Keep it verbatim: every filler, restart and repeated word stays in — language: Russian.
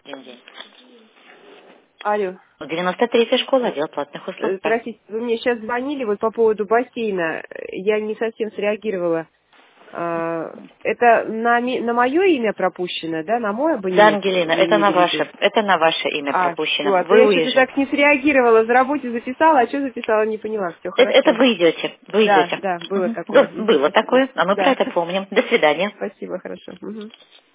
Один день. Алло. девяносто третья школа, отдел платных услуг. Э, Простите, вы мне сейчас звонили вот по поводу бассейна. Я не совсем среагировала. А, Это на, ми- на мое имя пропущено, да? На мой Да, абонемент Ангелина, это на имели в виду? ваше, это на ваше имя А, все. пропущено. А то Вы я что-то уезжаете. так не среагировала. За работе записала, а что записала, не поняла. Все Это, это хорошо. вы идете, вы Да, идете. да, было Мгм. такое. Да, Мгм, было спасибо. такое, а мы про Да. это помним. До свидания. Спасибо, хорошо. Мгм.